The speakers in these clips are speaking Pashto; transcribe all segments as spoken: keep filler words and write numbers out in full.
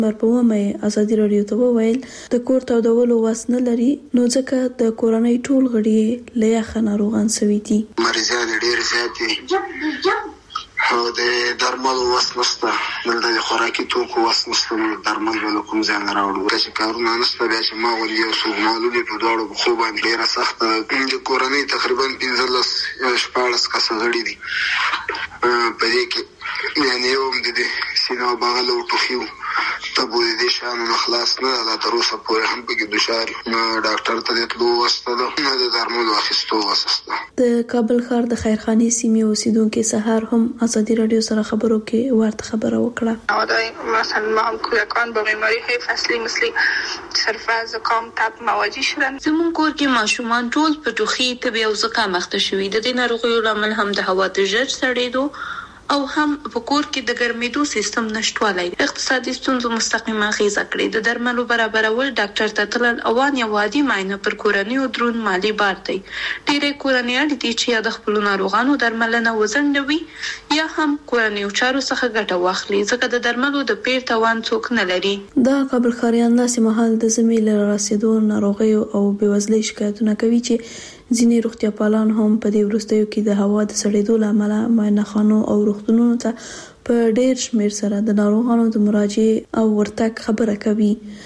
مرپومه ازادي رادیو ته وویل د کور تودولو واس نه لري نو ځکه د کورنۍ ټول غړي له یخه ناروغان سوي دي. مریضان ډېر زیات دي او د درملو واس نشته، د خوراکي توکو واس نشته، درمل به کوم ځای نه راوړو چې کارونه نشته. بیا چې ما ولې یو څو معلومې په دواړو خو باندې ډېره سخته د کورنۍ تقریبا پنځلس شپاړس کسه غړي دي په دې کې، یعنې یو هم د دې سینه او بغل او ټوخي ته به د دې شیانو نه خلاص نه ده، تر اوسه پورې هم پکې دچار یو. نه ډاکټر ته د تلو وسته ده نه د درملو اخیستو وسه شته. د کابل ښار د خیرخانې سیمې اوسیدونکي سهار هم ازادي رادیو سره خبرو کې ورته خبره وکړه. دا مثلا ما هم کودکان با بیماری های فصلی مثل سرفه، زکام، تب مواجه شدن. زمون کور کې ماشومان ټول په ټوخي، تبې او زکام اخته شوي. د دې ناروغیو لامل هم د هوا د ژر سړېدو او هم په کور کې د ګرمېدو سیستم نشټوالی اقتصادي ستونزو مستقیمه اغیزه کړې. د درملو برابرول ډاکټر ته تلل او ان یو عادي معاینه پر کورنیو درون مالی بار دی. ډېرې کورنۍ اړ دي چې یا د خپلو ناروغانو درملنه وځنډوي یا هم کورنیو چارو څخه ګټه واخلي ځکه د درملو د پیر توان څوک نه لري. دا کابل ښاریان داسې مهال د زمي له رسیدو ناروغیو او بېوزلۍ شکایتونه کوي چې ځینې روغتیا پالان هم په دې وروستیو کې د هوا د سړېدو له امله معاینه خانو او روغتونونو ته په ډېر شمېر سره د ناروغانو د مراجعې او ورتګ خبره کوي.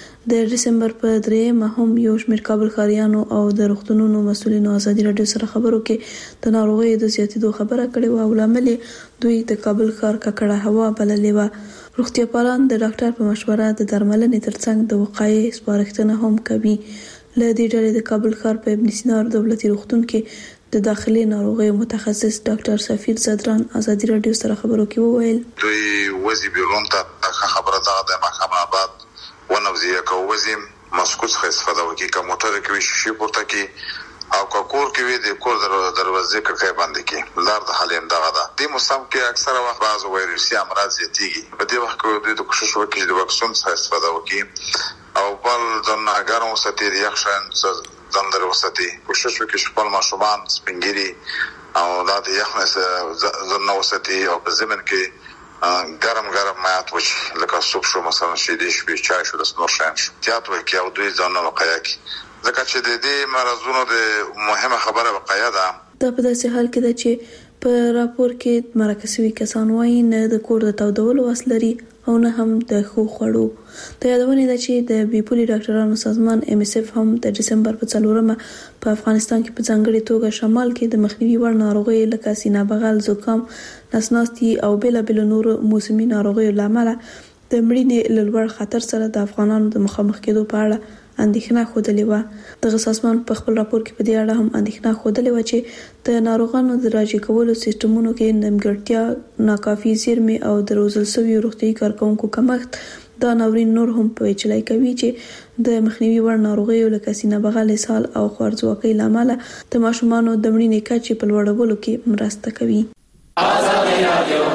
د ډسمبر په درېیمه هم یو شمېر کابل ښاریانو او د روغتونونو مسؤلینو ازادي رادیو سره خبرو کې د ناروغیو د زیاتېدو خبره کړې وه او لامل دوی د کابل ښار ککړه هوا بللې وه. روغتیا پالان د ډاکټر په مشوره د درملنې ترڅنګ د وقایې سپارښتنه هم کوي. له دې ډلې د کابل ښار په ابن سینا دولتي روغتون کې د داخلي ناروغیو متخصص ډاکټر سفیر صدران ازادي رادیو سره خبرو کې وویل دوی وزي بیرون ته خبره ده د محکمه آباد ونوزیه کو وزي مسکوت خو استفاده وکي کوم موټر کې وي شي پورته کې او کور کې وي د کور دروازې کړکۍ باندې کې لار د حالیم دغه ده. د موسم کې اکثره وخت بعض وایرسي امراض زیاتېږي. په دې وخت کې دوی د کوشش وکړي د واکسین څخه استفاده وکړي او بل ځان ګرم وساتي، د یخ شان ځان لري وساتي. کوشش وکړي چې خپل ماشومان سپینګيري او د یخ ځان وساتي او په زمين کې ګرم ګرم مایات وشي لکه سوپ شو مثلا شي د شپې چای شو د سنور شان شو تیات وکړي او دوی ځان وقایه کوي ځکه چې د دې مرزونو د مهمه خبره وقایه ده. دا په داسې حال کې ده چې په راپور کې مرکزي کسان وایي نه د کور د تودولو واس لري او نه هم د خو خړو. ته یادونه ده چې د بیپولي ډاکټرانو سازمان ام اس اف هم د دسمبر په څلورمه په افغانستان کې په ځانګړي توګه شمال کې د مخنیوي وړ ناروغیو لکه سینه بغل، زکام، نسناستي او بل بل نور موسمي ناروغیو لامل د مړینې لوړ خطر سره د افغانانو د مخامخ کېدو په اړه اندېښنه خوده و. د سازمان په خپل راپور کې په دې اړه هم اندېښنه خوده و چې د ناروغانو د راجع کولو سیستمونو کې نیمګړتیا، ناکافي زیرمې او د روزل شویو روغتیايي کارکونکو کمښت دا ناورین نور هم پیچلای کوي چې د مخنیوي وړ ناروغیو لکه سینه بغل، اسهال او خوارځواکۍ لامل د ماشومانو د مړینې کچې په لوړولو کې مرسته کوي. ازادي رادیو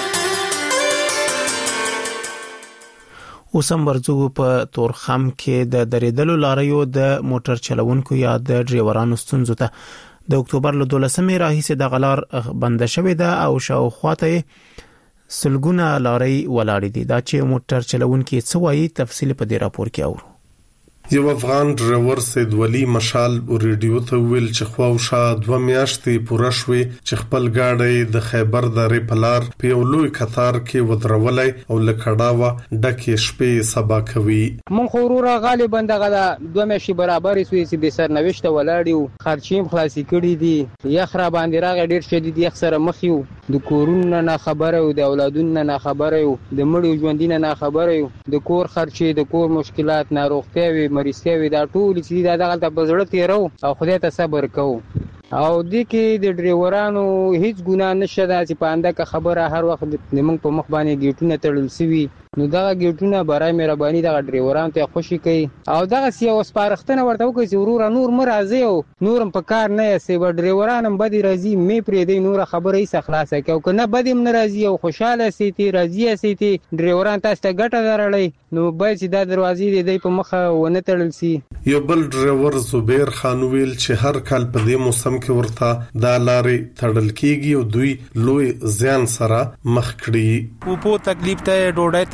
اوس هم ورځو په تورخم کې د درېدلو لاریو د موټر چلوونکو یا د ډرایورانو ستونزو ته د اکتوبر له دولسمې راهیسې د غلار بند شوې ده او شاوخواته سلګونه لارې ولاړې دي. دا چې موټر چلوونکي څه وایي تفصیل په دې راپور کې اورو. یو افغان ډرایور سید ولی مشال ریډیو ته ویل چې خواوشا دوه میاشتې پوره شوې چې خپل گاډي د خیبر درې پلار په یو لوی قطار کې ودرولای او لکړاوه ډکه شپې سبا کوي. مون خورورا غالبا دغه دوه میاشتې برابرې سوې چې د سرنوشت ولاړیو خرچیم خلاصي کړي دي. یخ را باندې راغ ډیر شدید یخ سره مخ یو د کورونو نه خبره او د اولادونو نه خبره یو د مړو ژوندینه نه خبره یو د کور خرچې د کور مشکلات ناروغتیا مریضتیا دا ټول چې دا دغه په زړه تیرو او خدای ته صبر کوو او د کې د ډرایورانو هیڅ ګناه نشته چې په انده خبره هر وخت موږ په مخ باندې گیټونه تړل سوي نو دا گیټونه برای مهرباني د ډرایورانو ته خوشي کوي او دغه سیاو سپارښتنه ورته وکړي چې ورور نور مرزي او نورم په کار نه سي و ډرایورانو بدی راځي مې پرې دی نور خبره یې خلاصه کوي او کنه بدی من راځي او خوشاله سي تی راځي سي تی ډرایوران تاسو ته ګټه درړی نو باید چې دا دروازې دی په مخه ونه تړل سي. یو بل ډرایور زبیر خان ویل چې هر کال په دې موسم کې ورته دا لارې تړل کیږي او دوی لوی زیان سره مخ کړي. او په تکلیف ته ډوډۍ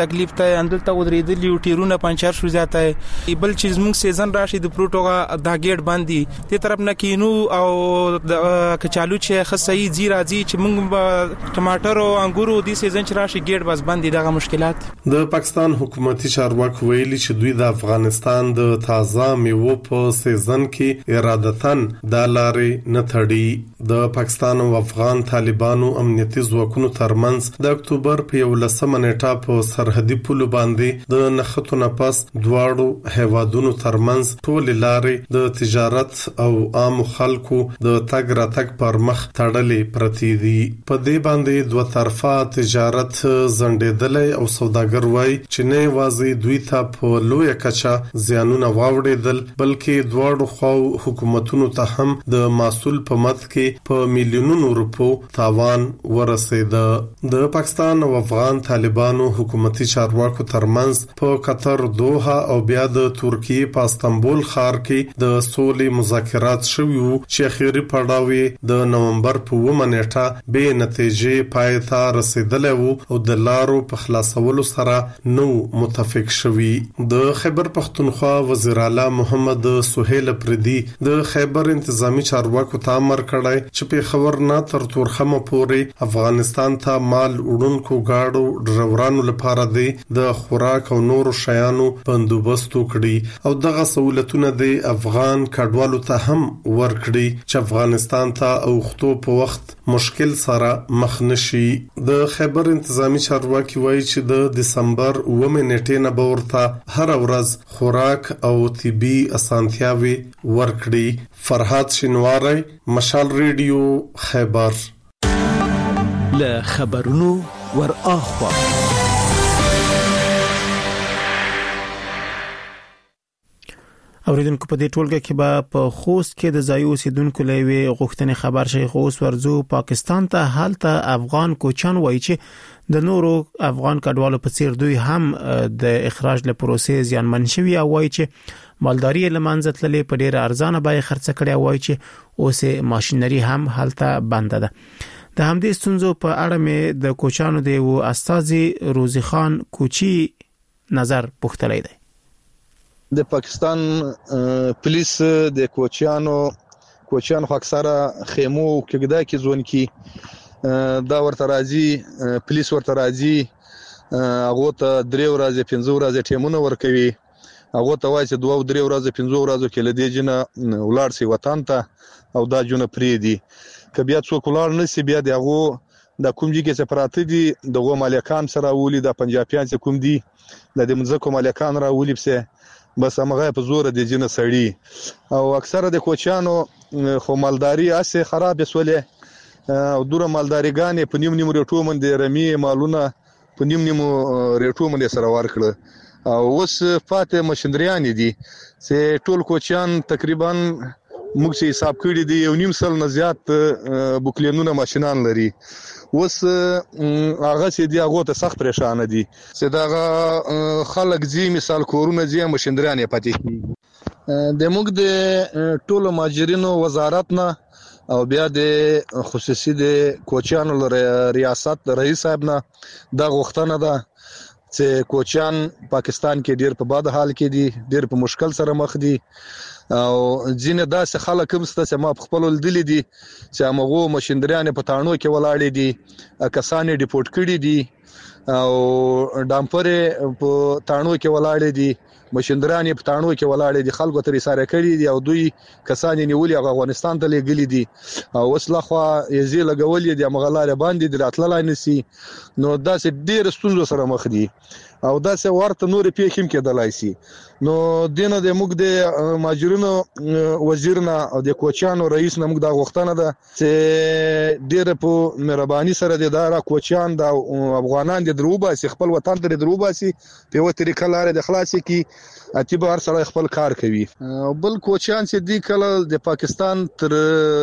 تکلیف ته اندلته ودرېدلی ټیرونه پنچر شو زیاته بل چیز موږ سیزن راشي د پروټوغا دا گیټ باندې ته طرف نه کینو او د کچالو چې خصي زی راځي چې موږ ټماټر او انګورو د سیزن چې راشي گیټ بس باندې دغه مشکلات. د پاکستان حکومتي چارواکي ویلي چې دوی د افغانستان د تازه میوه په سیزن کې ارادتن د لارې نه تړي. د پاکستان او افغان طالبانو امنیتي ځواکونو ترمنځ د اکتوبر په یولسمه نیټه په سرحدي پولو باندې د نښتو نه پس دواړو هیوادونو ترمنځ ټول لارې د تجارت او عام خلکو د تګ راتګ پر مخ تړلې پرتې دي. په دې باندې دوه طرفه تجارت زندېدلې او سوداګر وایي چې نه یوازې دوی ته په لویه کچه زیانونه واوړېدل بلکې دواړو خواو حکومتونو ته هم د محصول په مد کې په میلیونونو روپو تاوان ورسېده. د پاکستان او افغان طالبانو حکومتي چارواکو ترمنځ په قطر دوحه او بیا د ترکیه په استانبول ښار کې د سولې مذاکرات شوي وو چې اخیری پړاو د نومبر په اوومه نیټه به نتیجې پای ته رسیدلی وو او د لارو په خلاصولو سره نو متفق شوي. د خیبر پختونخوا وزیر اعلی محمد سهیل پردي د خیبر انتظامی چارواکو ته امر کړی چې په خبر نه تر تورخمه پورې افغانستان ته مال وړونکو گاډو ډرایورانو لپاره د خوراک او نورو شیانو بندوبست وکړي او دغه سہولتونه د افغان کډوالو ته هم ورکړي چې افغانستان ته اوختو په وخت مشکل سره مخ نشي. د خیبر انتظامی چارواکي وایي چې د دسمبر اوومه نیټې نه به ورته هر ورځ خوراک او طبي اسانتیاوي ورکړي. فرحات شینواری، مشال ریډیو، خیبر. له خبرونو ور اخوا اوریدونکو په دې ټولګه کې به په خوست کې د ځایي اوسیدونکو لوي غوښتنې خبر شي. خوست ورزو پاکستان ته حالت افغان کوچان وایي چې د نورو افغان کډوالو په څیر دوی هم د اخراج له پروسې زیانمن شوي او وایي چې مالداري لمنځه تللې په ډیره ارزانه بیه خرڅ کړي وایي چې اوس ماشينري هم حالت بند ده. د همدې ستونزو په اړه مې د کوچانو د یو استاذي روزي خان کوچی نظر پوښتلی دی. د پاکستان پولیس د کوچانو کوچان خو اکثره خیمو کېږي کې ځون کې دا ورته راځي پولیس ورته راځي هغه ته درې ورځې پنځه ورځې ټیمونه ورکوي هغه ته وایي چې دوه درې ورځې پنځه ورځې کې لدې جن ولار سي وطن ته او دا جون پری دي که بیا څوک ولار نسی بیا دغه د کومجی کې سپراته دي دغه مالکان سره ولي د پنجابیان څخه کوم دي د دې مزکو مالکان را ولي بسه بس هغه په زور د جن سړی او اکثره د کوچانو خو مالداري اسه خراب سولې او دوره مالداریګان په نیم نیم ریټو من د رمی مالونه په نیم نیم ریټو من سره ورکړه او اوس فاطمه مشندریان دي چې ټول کوچان تقریبا موږ چې حساب کړی دی یو نیم سل نه زیات بوکلینونه ماشينان لري اوس هغه چې دی هغه ته سخت پریشان دي چې دا خلک زی مثال کورونه زی مشندریان پاتې د موږ د ټولو ماجرینو وزارت نه او بیا د خصوصي د کوچانو ریاست رئیس صاحب نه دا غوښتنه ده چې کوچان پاکستان کې ډیر په بد حال کې دي ډیر په مشکل سره مخ دي او ځینې داسې خلک هم ست چې ما په خپل لیدل دي چې هغه مشندریان په تاڼو کې ولاړ دي کسان ډیپورت کړي دي او ډامپر په تاڼو کې ولاړ دي مشندران په تاڼو کې ولاړ دي خلکو ترې سره کړي دي او دوی کسان نیولې افغانستان ته لګلي دي او وسله خو یزي لګولې دي مغلاله باندې د راتللای نسی نو داسې ډیر ستونزو سره مخ دي او داسې ورته نور پیښیم کېدلای شي نو دینه د موږ د ماجرونو وزیرنا او د کوچانو رئیس نه موږ دا غوښتنه ده چې ډیر په مهرباني سره د دارا کوچان د افغانان د دروباسي خپل وطن ته دروباسي په وو طریقه لاره د خلاصي کی اتی به هر سره خپل کار کوي بل کوچان چې دی کله د پاکستان تر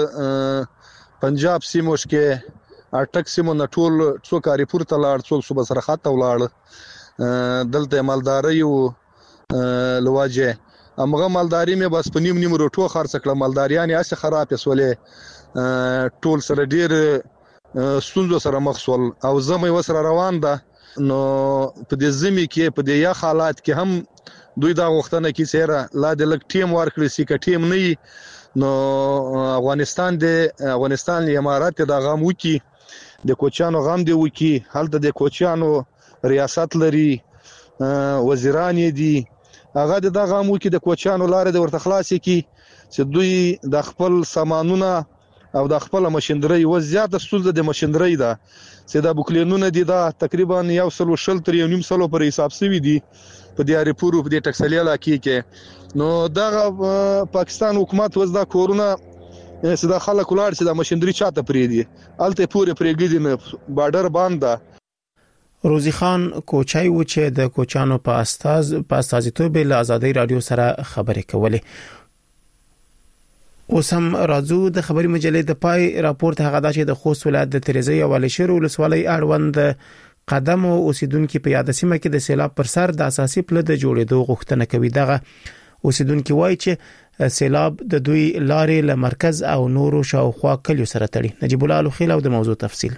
پنجاب سیموش کې اټک سیمو نټول څو کاری پورته لاړ څو صوبه سره خاطه ولاړ دلته مالداري او لواجه امغه مالداري مې بس په نیم نیم روټو خرڅ کړه مالداریان یې اسه خراب سولې ټول سره ډیر ستونزو سره مخ سول او زمې وسره روان ده نو په دې زمي کې په دې یا حالات کې هم دوی دا غوښتنه کوي چې لا د لک ټیم ورکړي سي ک ټیم نه نو افغانستان د افغانستان امارات د غام وکي د کوچانو غام دی وکي هلته د کوچانو ریاست لري وزیران دي هغه د غام وکي د کوچانو لار د ورته خلاصي کی چې دوی د خپل سامانونه او د خپل ماشينري و زیاته ستونزه د ماشينري ده چې د بوکلینونه دي دا تقریبا یو سل وشل تر یو نیم سلو پر حساب سوي دي په دې اړیپورو په دې ټکسلي علاقې کې نو دا پاکستان حکومت وز دا کورونا چې د خلک ولر چې د ماشينري چاته پری دي الته پوره پرېګدي نه بارډر باندې روزي خان کوچای و چې د کوچانو په استاز په استازیتوب له ازادي رادیو سره خبرې کولې اوس هم راځو د خبري مجلې د پای راپورټ هغه دا چې د خوست ولایت د تریزی او علشیر ولسوالۍ اړوند قدم او اوسیدونکو په یاد سیمه کې د سیلاب پر سر د اساسي پل د جوړېدو غوښتنه کوي. دغه اوسیدونکو وایي چې سیلاب د دوی لارې له مرکز او نورو شاوخوا کلیو سره تړي. نجیب الله الخیل او د موضوع تفصیل.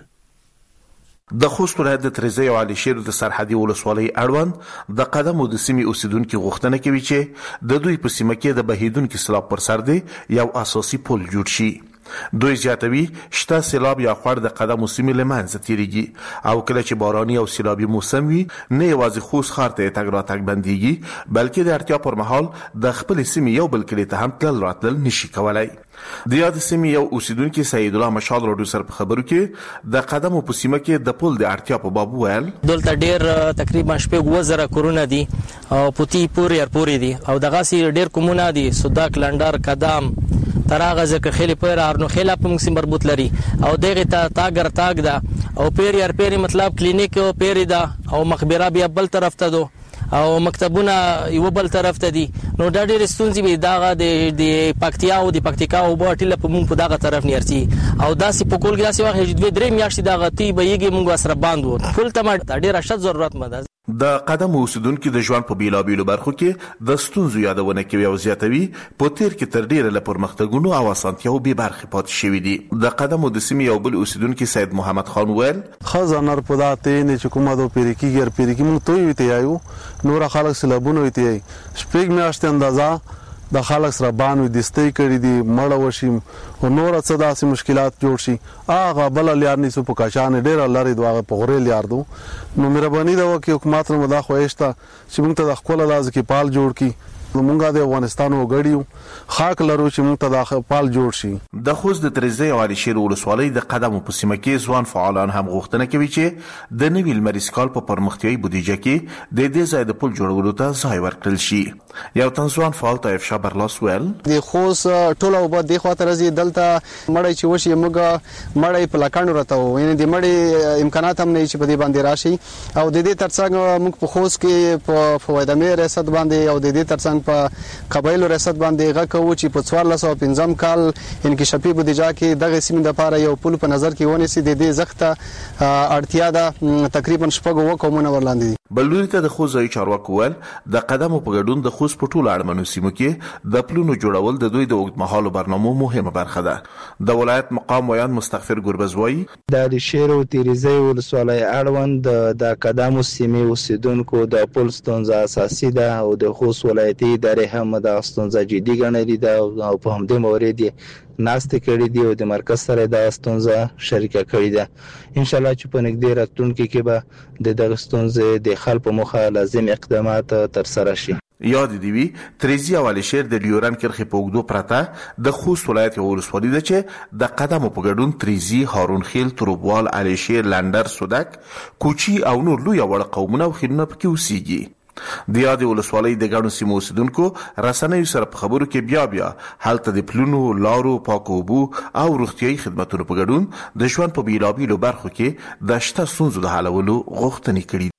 د خوست ولایت د تریزی او علشیر د سرحدي ولسوالۍ اړوند د قدم او د سیمې اوسیدونکو غوښتنه کوي چې د دوی په سیمه کې د بهیدونکو سیلاب پر سر دی یو اساسي پل جوړ شي. دوی زیاتوي شته سیلاب یا خور د قدم او سیمې لمنځه تیریږي او کله چې باراني او سیلابي موسم وي نه یوازې خوست ښار ته تګ راتګ بنديږي بلکې د اړتیا پر مهال د خپل سیمې یو بل کلی ته هم تلل راتلل نشي کولای. د یاد سیمې یو اوسیدونکو سید الله مشال راډیو سره په خبرو کې د قدم او په سیمه کې د پل د اړتیا په باب ویل دلته ډیر تقریبا شپږ وزره کورونه دي او پوتی پوري ارپوري دي او دغه سي ډیر کومونه دي سوداک لندر قدم تراغه ځکه خېلی پر ارنو خېلا په موږ سي مربوط لري او دغه ته تاګر تاګ ده او پیری ارپوري مطلب کلینیک او پیری ده او مخبره بیا بل طرف ته دو او مکتبونه یو بل طرف ته دي نو دا ډېر ستونزې به داغه د د پکتیا او د پکتیکا او بوټیل په مونږ په داغه طرف نیرسي او داسې په کول کې داسې وخت چې دوی درې میاشتې داغه تی به یګي مونږ سره باندې ټول ته ډېر اشد ضرورت مده. د قدم اوسیدونکو د ژوند په بیلابیلو برخو کې د ستونزو یادونه کوي او زیاتوي په تیر کې تر ډیره له پرمختګونو او اسانتیاو به برخه پاتې شوې دي. د قدم او د سیمې یو بل اوسیدونکو سید محمد خان ویل خزانر پداته نه چې کومه د پیریکی ګر پیریکی مونږ توي وته یایو نور خلک سلابونه وته یي شپږ میاشتې اندازا د خلک سره باندې دستي کړی دي مړ وشي او نور څه داسې مشکلات جوړ شي هغه بل لیار نسو په کاشان ډیر لاري دغه په غوړې لیار دو نو مهرباني دا وکي حکومت نو دا خوښتا چې موږ ته د خپل لاز کې پال جوړ کی موږ د افغانستان وګړیو خاک لرو چې موږ ته د پال جوړ شي. د خوست د تریزی او علشیر ولسوالۍ د قدم په سیمه کې ځوان فعالان هم غوښتنه کوي چې د نوي لمریز کال په پرمختیايي بودیجه کې د دې ځای د پل جوړولو ته ځای ورکړل شي. یو تنځوان فعال طیف شاه برلاس ویل د خوست ټول او په د خاطر زی دلته مړی چې وشي موږ مړی په لکانو راته ویني د مړی امکانات هم نه چې په دې باندې راشي او د دې ترڅنګ موږ په خوست کې په فوایده مې ریاست باندې او د دې ترڅنګ په قبایلو ریاست باندې غوښو چې په څوارلس سوه پنځم کال انکشافي بودیجه کې دغه سیمې لپاره یو پل په نظر کې ونیسي د دې زخته اړتیا ده تقریبا شپږ وکومونه ورلاندې. بلوري ته د خوځي چارواکو ول د قدم په ګډون د خوځ په ټولو اړمنو سیمو کې د پلونو جوړول د دوی د اوږدمهالو برنامو مهمه برخه ده. د ولایت مقام ویان مستغفر ګربزوي د شیر او تیریزی ولسوالۍ اړوند د قدم سیمې اوسیدونکو د پل ستونزه اساسي ده او د خوځ ولایتي ادارې هم د ستونزه جدي ګڼلې ده او په همدې مورید ناشته کړې دي او د مرکز سره د ستونزه شریکه کړې ده. ان شاء الله چې په نږدې راتلونکي کې به د دغه ستونزې د حل په موخه لازم اقدامات تر سره شي. یاد دی وی تریزی او علشیر د لیوران کرخه په وګدو پرته د خوست ولایت یو ولسوالۍ ده چې د قدم په ګډون تریزی هارون خیل تروبوال علشیر لندر سودک کوچی او نور لوی وړ قومونه او خینونه پکې اوسېږي. د یاد ولسوالۍ د ګڼو سیمو اوسیدونکو رسنیو سره په خبرو کې بیا بیا هلته د پلونو لارو پاکو اوبو او روغتیايي خدماتونو په ګډون د ژوند په بیلابیلو برخو کې د شته ستونزو د حلولو غوښتنې کړې.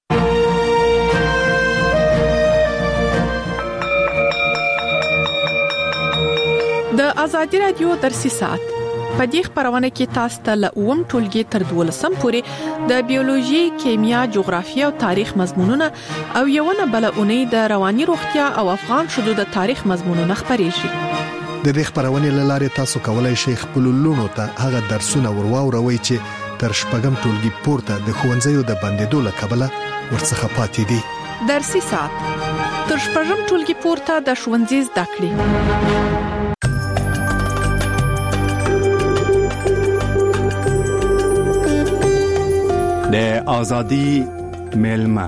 د ازادي رادیو درسي ساعت په دې خبرونه کې تاسو ته له اوم ټولګي تر دولسم پورې د بیولوژي، کیمیا، جغرافیه او تاریخ مضمونونه او یوونه بلونه د رواني روغتیا او افغان شذو د تاریخ مضمونونه خبرېږي. د دې خبرونه لاره تاسو کولای شئ خپل لونو ته هغه درسونه ورواوروي چې تر شپږم ټولګي پورته د ښوونځیو د بندیدو له کبله ورڅخه پاتې دي. درسي ساعت تر شپږم ټولګي پورته د ښوونځي زده کړې. د ازادي ملما.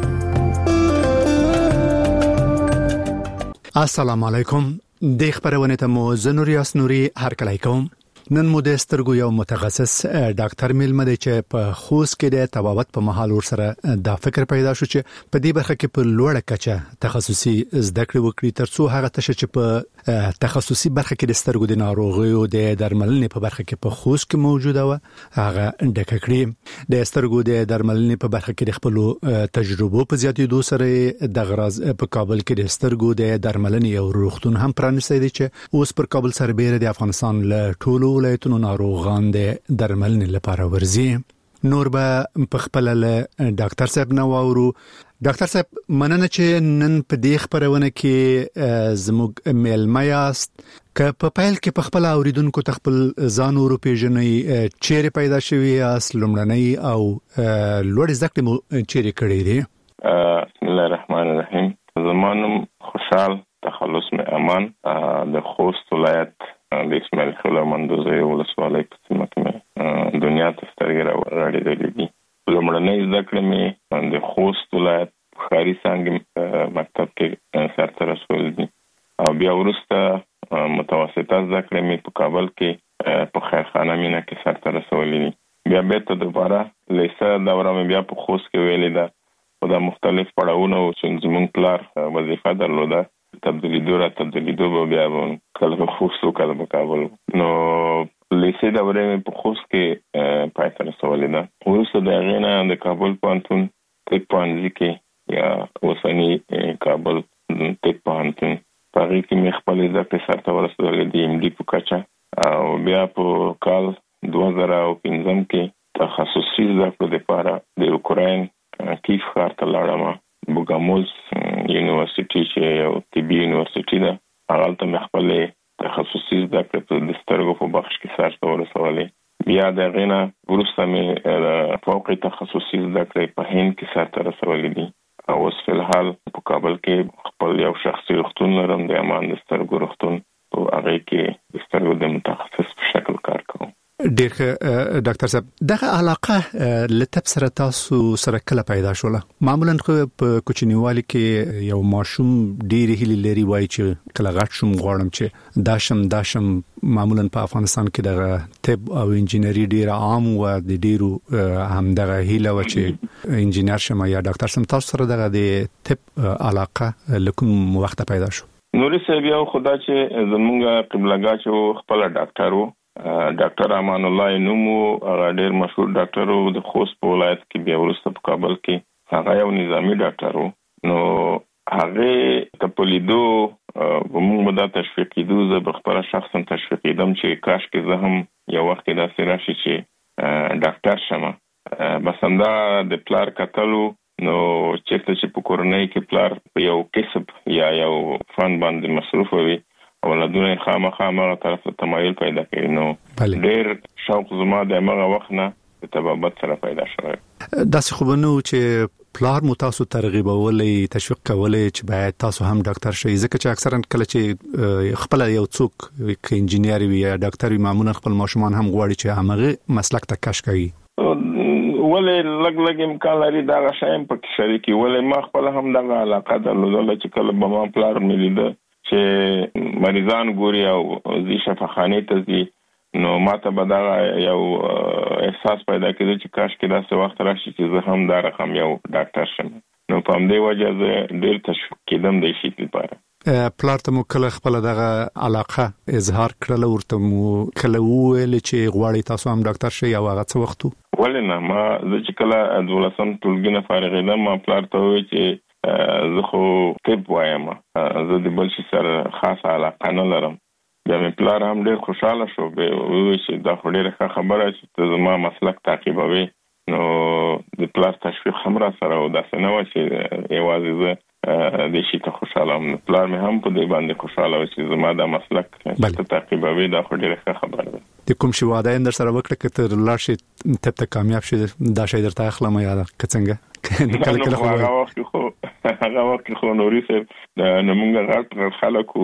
السلام علیکم. د خبرونه ته مو زنوري اسنوري هر کله کوم. نن مو د سترګو یو متخصص ډاکټر ملما دی چې په خوست کې د تبابت په محل ور سره دا فکر پیدا شو چې په دې برخه کې په لوړه کچه تخصصي زده کړې وکړي ترڅو هغه تشه چې په تخصصي برخه کې د سترګو د ناروغیو د درملنې په برخه کې په خوست کې موجوده و هغه ډکه کړي. د سترګو د درملنې په برخه کې د خپل تجربو په زیاتېدو سره د غراز په کابل کې د سترګو د درملنې او روغتون هم پرانیستی دی چې اوس پر کابل سربېره د افغانستان له ټولو ولایتونو ناروغان د درملنې لپاره ورځي. نور به په خپل له ډاکټر صاحب نو اورو. ډاکټر صاحب مننه چې نن په دې خبرونه کې زموږ ملما یاست. که په پیل کې په خپل اوریدونکو تخپل ځان ورو پیژنې چیرې پیدا شوی اس لومړنۍ او لوړ ذکر مو چیرې کړی دی؟ بسم الله الرحمن الرحیم. زمانم خوشحال تخلص می امان د خوست ولایت د اسماعیل خیل مندوزه ولسوالۍ په سیمه کې دنیا ته سترګې راوړې دي. لومړنۍ ذکر می د خوست ولایت خاري څنګه مکتب کې سرته رسول دي او بیا وروسته متوسطه ذکر می په کابل کې په خیرخانه مینا کې سرته رسول دي. بیا بیرته دوباره لیسه دوره می بیا په خوست کې ویلې ده او د مختلف پړاوونو چې زمونږ پلار وظیفه درلوده تبدیلی دوره تبدیلی دوه بیا کله په خوست او کله په کابل. نو لیسه دوره می په خوست کې پاتې رسول ده. وروسته د غینا د کابل پانتون تک پانځي کې یا وسنی کابل تک پانتون پاره کې مې خپل ځکه سره ورسول دي ام ډي په کچا او بیا په کال دوه زره پنځم کې تخصصي ځکه د لپاره د اوکراین کیف ښار ته لاړم. بوګاموز یونیورسيټي چې یو طبي یونیورسيټي ده هغه ته مې خپل تخصصي ځکه په د سترګو په بخش کې سره ورسول. بیا د غینا وروسته مې فوق تخصصي ځکه په هند کې سره رسول دي او اوس په حال په کابل کې خپل یو شخصي روغتون لرم د امان د سترګو روغتون او هغه کې د سترګو د متخصص په شکل کار کوم. ډېر ډاکټر صاحب دغه علاقه لته سره تاسو سره کله پیدا شوله؟ معمولا په کوچنیوالي کې یو ماشوم ډېر هلي لري وای چې کله غټ شوم غواړم چې داشم داشم. معمولا په افغانستان کې دغه طب او انجینری ډېر عام و د ډېرو هم دغه هیله و چې انجینر شم یا ډاکټر شم. تاسو سره دغه د طب علاقه لکم وخت پیدا شو؟ نوري صاحب یو خدا چې زمونږ قبلګا چې خپل ډاکټر وو ډاکټر امان الله نومو هغه ډېر مشهور ډاکټر وو د خوست په ولایت کې. بیا وروسته په کابل کې هغه یو نظامی ډاکټر وو. نو هغه ته په لیدو موږ دا تشویق کېدو زه به خپل شخصا تشویق کېدم چې کاش کې زه هم یو وخت داسې راشي چې ډاکټر شم. بس همدا د پلار کتلو نو چې چې په کورنۍ کې پلار په یو کسب یا یو فن باندې مصروف وي اولادونه خامخا هغه طرف ته تمایل پیدا کوي. نو ډېر شوق زما د هغه وخت نه د تبابت سره پیدا شوی. داسې خو نو چې پلار مو تاسو ترغیبولې تشویق کولې چې باید تاسو هم ډاکټر شئ؟ ځکه چې اکثرا کله چې خپل یو څوک ک انجینر وي یا ډاکټر وي معمولا خپل ماشومان هم غواړي چې هغه مسلک ته کش کوي. ولې لګ لګ امکان لري دا شایم په شریکي ولې ما خپل هم دغه علاقه درلوده چې کله به ما پلار مې لیده چې مریضان ګوري او زی شفاخانه ته زی نو ماته به دا یو احساس پیدا کېده چې کاش کې داسې وخت راشي چې زه هم دا رقم یو ډاکټر شم. نو په همدې وجه زه ډېر تشویق کېدم د شي لپاره. پلار ته مو کله خپل دغه علاقه اظهار کړل ورته مو کله ویل چې غواړي تاسو هم ډاکټر شئ او هغه څه وخت؟ ولې نه ما زه چې کله دولسم ټولګي نه فارغېدم ما پلار ته وویل چې زه خو طب وایم زه د بل شي سره خاصه علاقه نه لرم. بیا مې پلار هم ډېر خوشاله شو به وویل چې دا خو ډېره ښه خبره چې ته زما مسلک تعقیبوي. نو د پلار تشویق هم را سره و داسې نه و چې یوازې زه د شي ته خوشاله هم. پلار مې هم په دې باندې خوشاله و چې زما دا مسلک ته تعقیبوي دا خو ډېره ښه خبره ده. د کوم شي واده اندر سره وکړه کته لاړ شي ته ته کامیاب شي دا شي درته اخلم یا کڅنګه کله کله خو هغه وخت خو هغه وخت خو نوري سه د نمونګه غټ خلکو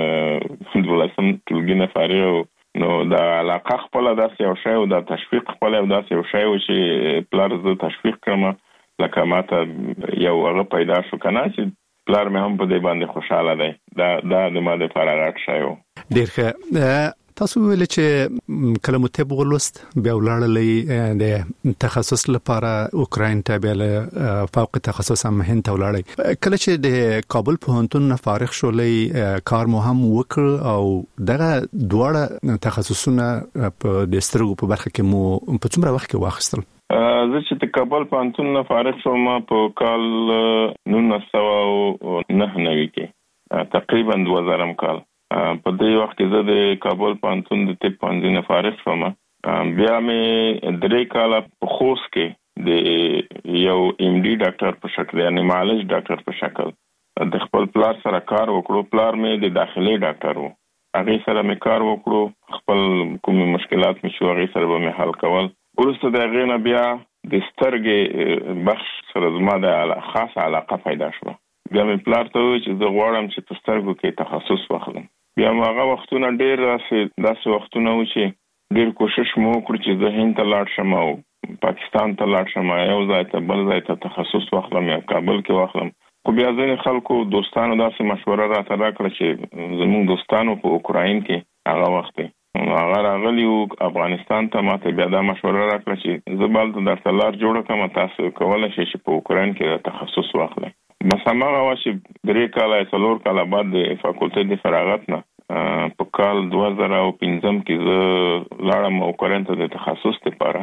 د ولسم ټولګي نه فارغ نو دا علاقه خپل داسې یو شی او د تشویق خپل یو داسې یو شی و چې پلار ز تشویق کړم لکه ماته یو هغه پیدا شو کنه چې پلار مې هم په دې باندې خوشاله دی دا دا د ما د فراغت شی و ډیر ښه تاسو ویل چې کلمه طب ولست بیا ولاړلې د تخصص لپاره اوکراین ته بیا فوق تخصص هم هند ته ولاړې کله چې د کابل پوهنتون نه فارغ شولې کار مو هم وکړ او دغه دواړه تخصصونه په د سترګو په برخه کې مو په څومره وخت کې واخیستل زه چې د کابل پوهنتون نه فارغ شوم په کال نولس سوه نهه نوي کې تقریبا دوه زره کال په دې وخت کې زه د کابل پوهنتون د طب پوهنځي نه فارغ شوم بیا مې درې کاله په خوست کې د یو ایم ډي ډاکټر په شکل یعنی معالج ډاکټر په شکل د خپل پلار سره کار وکړو پلار مې د داخلي ډاکټر وو هغه سره مې کار وکړو خپل کومې مشکلات مې شو هغه سره به مې حل کول ورسته د هغې نه بیا د سترګې بخش سره زما د خاص علاقه پیدا شوه بیا مې پلار ته وویل چې زه غواړم چې په سترګو کې تخصص واخلم بیا مې هغه وختونه ډېر داسې داسې وختونه و چې ډېر کوشش مو وکړ چې زه هند ته لاړ شم او پاکستان ته لاړ شم یو ځای ته بل ځای ته تخصص واخلم یا کابل کې واخلم خو بیا ځینې خلکو دوستانو داسې مشوره راته راکړه چې زموږ دوستانو په اوکراین کې هغه وخت هغه راغلي وو افغانستان ته ماته بیا دا مشوره راکړه چې زه به هلته درته لار جوړه کړم تاسو کولی شئ چې په اوکراین کې تخصص واخلئ بس هماغه وه چې درې کاله څلور کاله بعد د فاکولټۍ د فراغت نه په کال دوه زره او پنځم کې زه لاړم اوکراین ته د تخصص لپاره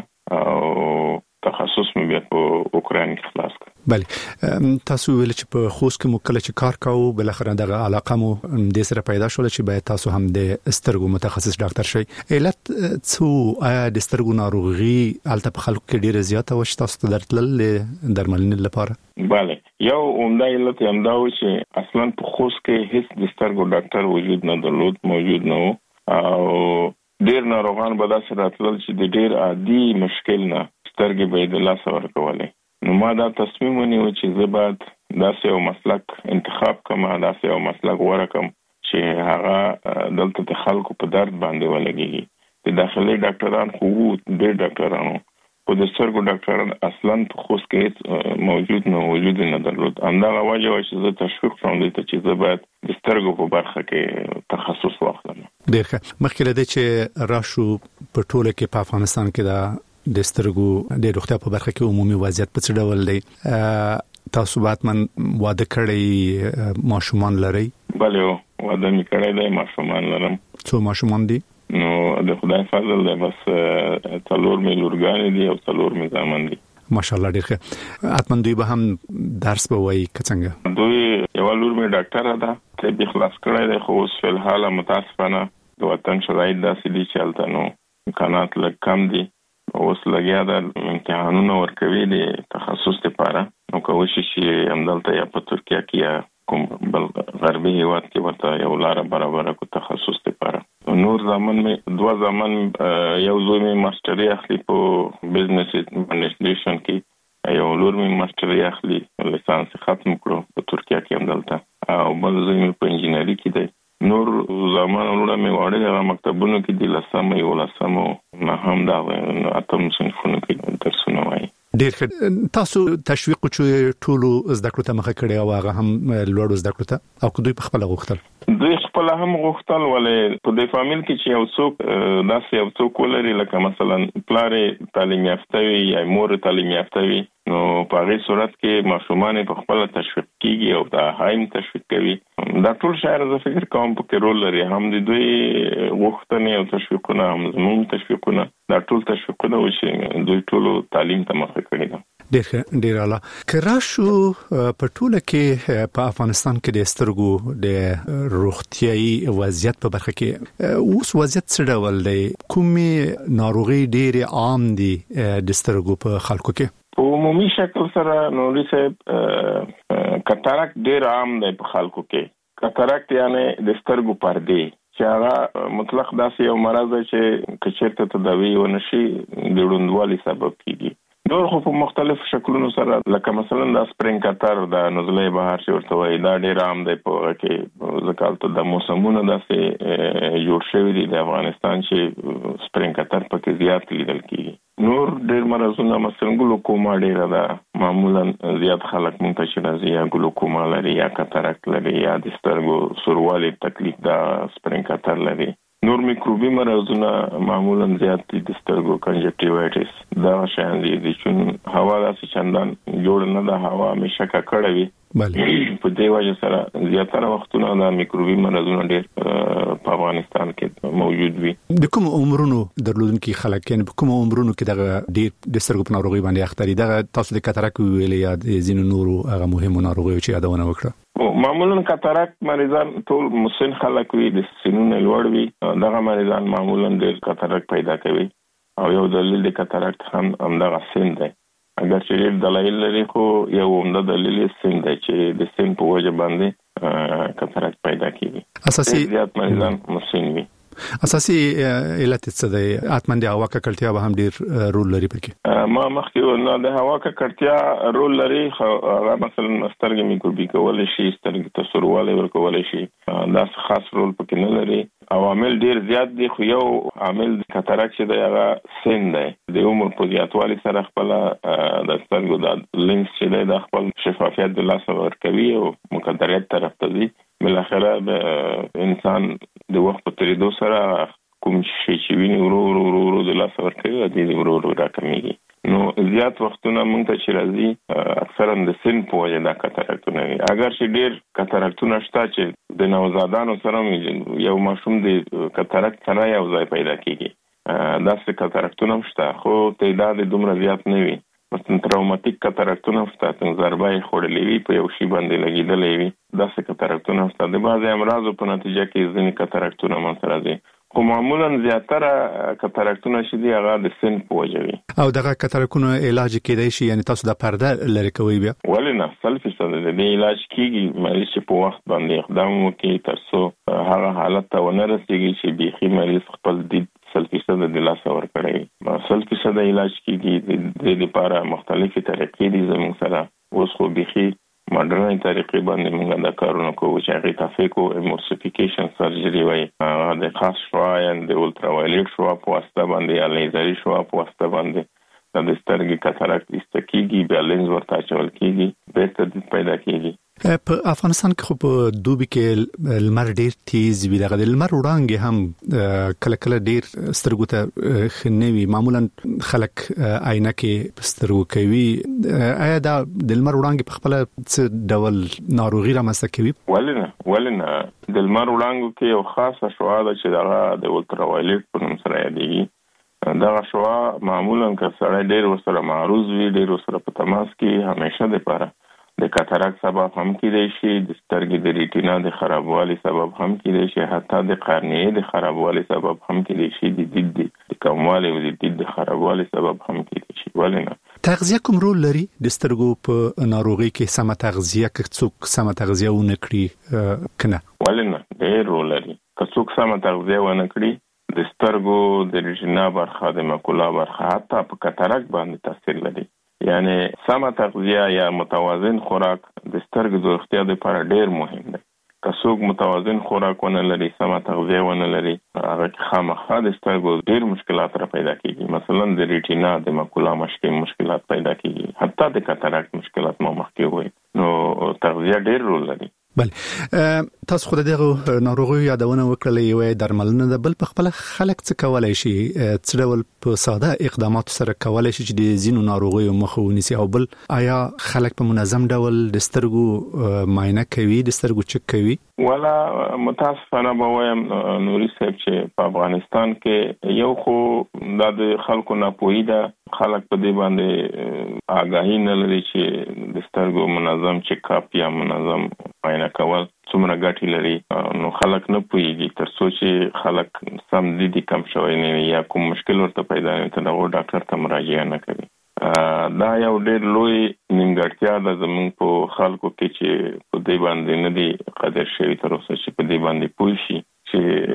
او تخصص مې بیا په اوکراین کې خلاص کړ بله تاسو ویل چې په خوست کې مو کله چې کار کاوه بالاخره دغه علاقه مو د سره پیدا شول چې باید تاسو هم د سترګو متخصص ډاکټر شئ علت څه آیا د سترګو ناروغي الته په خلکو کې ډیره زیاته و چې تاسو ته درتلل درملنې لپاره بله یو عمده علت یې همدا و چې اصلا په خوست کې هیڅ د سترګو ډاکټر وجود نه درلود موجود نه و او ډیر ناروغان به داسې راتلل چې د ډیر عادي مشکل نه سترګې به د لاسه ورکولې نو ما دا تصمیم ونیو چې زه باید داسې یو مسلک انتخاب کړم داسې یو مسلک غوره کړم چې هغه دلته د خلکو په درد باندې ولګېږي د داخلي ډاکټران خو ډېر ډاکټرانو خو د سترګو ډاکټران اصلا په خوست کې موجود نه وجود نه درلود همدغه وجه وه چې زه تشویق شوم دې ته چې زه باید د سترګو په برخه کې تخصص واخلم ډېر ښه مخکې له دې چې راشو په ټوله کې په افغانستان کې دا د سترګو د روغتیا په برخه کې عمومي وضعیت په څه ډول دی تاسو باتمن واده کړی ماشومان لري بله واده مې کړی دی ماشومان لرم څو ماشومان دي نو د خدای فضل دی بس څلور مې لورګانې دي او څلور مې زامن دي ماشاءالله ډېر ښه اتمن دوی به هم درس به وایي که څنګه دوی یوه لور مې ډاکټره ده طب یې خلاص کړی دی خو اوس فلحاله متاسفانه د وطن شرایط داسې دي چې هلته نو امکانات لږ کم دي اوس لګیا د امتحانونه ورکوي د تخصص لپاره نو کوشش یې همدلته یا په ترکیه کې یا کوم بل غربي هیواد کې ورته یو لاره برابره کو تخصص لپاره نور زمان مې دوه زمان یو زوی مې ماستري اخلي په بزنس اډمنسټریشن کې یو لور مې ماستري اخلي لیسانس ختم کړو په ترکیه کې همدلته او بل زوی مې په انجینري کې دی نور زمان وروڼه مې واړه هغه مکتبونو کې دي لسمه یولسمه نه هم دا اتم صنفونو کې درسونه وایي ډېر ښه تاسو تشویق چې ټولو زده کړو ته مخه کړی او هغه هم لوړو زده کړو ته او دوی په خپل غوښتل دوی خپل هم غوښتل ولې په دې فامیل کې چې یو څوک داسې یو څوک ولري لکه مثلا پلار تعلیم یافته وي یا مور تعلیم یافته وي نو په هغې صورت کې ماشومان په خپل تشویق کیږي او دا هایم تشویق کوي دا ټول شاید زه فکر کوم په کې رول لري هم د دوی غوښتنې او تشویقونه هم زموږ تشویقونه دا ټول تشویقونه و چې دوی ټولو تعلیم ته مخه کړې ده ډېر ډېر اعلی که راشو په ټوله کې په افغانستان کې د سترګو د روغتیایي وضعیت په برخه کې اوس وضعیت څه ډول دی کومې ناروغي ډېرې عام دي د سترګو په خلکو کې په عمومي شکل سره نوري صاحب کاتاراکټ ډېر عام دی په خلکو کې کاتاراکټ یعنی د سترګو پردې چې هغه مطلق داسې یو مرض دی چې کچېرته تداوی ونشي د ړوندوالي سبب کیږي. نور خو په مختلف شکلونو سره لکه مثلا د سپرینګ کتر د نزلې بهار چې ورته وایي دا ډېر عام دی په هغه کې ځکه د موسمونو داسې جوړ شوي دي د افغانستان چې سپرینګ کتر پکې زیات لیدل کیږي. نور ډېر مرضونه مثلا ګلوکوما ډېره ده، معمولا زیات خلک مونږ ته چې راځي یا ګلوکوما لري یا کاتاراکټ لري یا د سترګو سوروالي تکلیف دا سپرینګ کتر لري. نور میکروبي مرضونه معمولا زیات دي د سترګو کنجکټیوایټس دا شان دي چې هوا داسې چندان جوړ نه ده، هوا همیشه ککړه وي. په دې وجه سره زیاتره وختونه دا میکروبي مرضونه ډېر په افغانستان کې موجود وي. د کوم عمرونو درلودونکي خلک یعنی په کوم عمرونو کې دغه ډېر د سترګو په ناروغي باندې اخته دي؟ دغه تاسو د کاتاراکټ ویلې یا د ځینو نورو هغه مهمو ناروغیو چې یادونه وکړه. معمولا کاتاراکټ مریضان ټول مسن خلک وي، د سنونو لوړ وي. دغه مریضان معمولا ډېر کاتاراکټ پیدا کوي او یو دلیل د کاتاراکټ هم همدغه سن دی. اگر چې ډېر دلایل لري خو یو عمده دلیل سن دی چې د سن په وجه باندې کاتاراکټ پیدا کیږي. اساسي زیات مریضان مسن وي. اساسي علت څه دی؟ اتمن د هوا ککړتیا به هم ډېر رول لري پکې. ما مخکې ونه د هوا ککړتیا رول لري، هغه مثلا سترګې میکروبي کولای شي، سترګې ته سوروالی ورکولای شي، دا خاص رول پکې نه لري. عوامل ډېر زیات دي خو یو عامل د کاتاراکټ چې دی هغه سن دی. د عمر په زیاتوالي سره خپل د سترګو د لینس چې دی د خپل شفافیت د لاسه ورکوي او مقدریت طرف ته ځي. بالاخره به انسان د وخت په تیریدو سره کوم شي چې ویني ورو ورو ورو ورو د لاسه ورکوي او د ورو ورو راکمیږي. نو زیات وختونه مونږ ته چې راځي اکثرا د سن په وجه دا کاتاراکټونه وي. اگر چې ډېر کاتاراکټونه شته چې د نوزادانو سره یو ماشوم د کاتاراکټ سره یو ځای پیدا کیږي، داسې کاتاراکټونه هم شته خو تعداد دومره زیات نه وي. مثلا تراوماتیک کاتاراکټونه شته چې ضربه یې خوړلې وي، په یو شي باندې لګېدلې وي، داسې کاتاراکټونه شته. د بعضې امراضو په نتیجه کې ځینې کاتاراکټونه منځته راځي خو معمولا زیاتره کاتاراکټونه چې دي هغه د سن په وجه وي. او دغه کاتاراکټونه علاج کېدای شي یعنی تاسو د پرده لري کوي بیا؟ ولې نه، سل فیصد د دې علاج کیږي. مریض چې په وخت باندې اقدام وکړي تر څو هغه حالت ته ونه رسیږي چې بیخي مریض خپل دید سل فیصد د لاسه ورکړي. سل فیصد علاج کیږي. د دې لپاره مختلفې طریقې دي زموږ سره. اوس خو بیخي ماډرن طریقې باندې موږ دا کارونه کوو چې هغه تافیکو ایمورسیفیکیشن سرجری وایي. هغه د خاص شوا یا د الټراوایلیټ شوا په واسطه باندې یا لیزري شوا په واسطه باندې د سترګې کاتاراکټ ایسته کیږي، بیا لینز ورته اچول کیږي، بیرته دید پیدا کیږي. په افغانستان کې خو په دوبي کې لمر ډیر تیز وي، دغه د لمر وړانګې هم کله کله ډیر سترګو ته خنوي. معمولا خلک عینکې سترګو کوي. آیا دا د لمر وړانګې په خپل څه ډول ناروغي رامنځته کوي؟ ولې نه ولې نه د لمر وړانګو کې یو خاصه شعاع ده چې دغه د الټراوایلیټ په نوم سره یادېږي. دغه شعاع معمولا که سړی ډیر ورسره معروض وي، ډیر ورسره په تماس کې همیشه دپاره د کاتاراکټ سبب هم کېدای شي، د سترګې د ریټینا د خرابوالي سبب هم کېدای شي، حتی د قرنیې د خرابوالي سبب هم کېدای شي، د دید د کموالي او د دید د خرابوالي سبب هم کېدای شي. ولې نه؟ تغذیه کوم رول لري د سترګو په ناروغي کې؟ سمه تغذیه که څوک سمه تغذیه ونه کړي کنه؟ ولې نه؟ ډېر رول لري. که څوک سمه تغذیه ونه کړي د سترګو د ریټینا برخه د ماکولا برخه حتی په کاتاراکټ باندې تاثیر لري. یعنی سمه تغذیه یا متوازن خوراک د سترګو د روغتیا لپاره ډېر مهم دی. که څوک متوازن خوراک ونه لري، سمه تغذیه ونه لري، هغه خامخا د سترګو ډېر مشکلات را پیدا کیږي. مثلا د ریټینا د ماکولا مشکل مشکلات پیدا کیږي، حتی د کاتاراکټ مشکلات مو مخکې وایي. نو تغذیه ډېر رول لري. بله، تاسو خو دغه ناروغیو یادونه وکړلې، یوه درملنه ده، بل په خپل خلک څه کولای شي؟ څه ډول په ساده اقداماتو سره کولای شي چې د ځینو ناروغیو مخه ونیسي؟ او بل آیا خلک په منظم ډول د سترګو معاینه کوي، د سترګو چک کوي؟ ولا متاسفانه به وایم نوري صاحب چې په افغانستان کې یو خو د خلکو ناپوهي ده، خلک په دې باندې آگاهی نه لري چې د سترګو منظم چک اپ یا منظم معاینه کول څومره ګټې لري. نو خلک نه پوهیږي تر څو چې خلک سم دي کم شوی نه وي یا کوم مشکل ورته پیدا نه ته دغه ډاکټر ته مراجعه نه کوي. دا یو ډېر لوی نیمګړتیا ده زموږ په خلکو کې چې په دې باندې نه دي قدر شوي تر اوسه چې په دې باندې پوه شي چې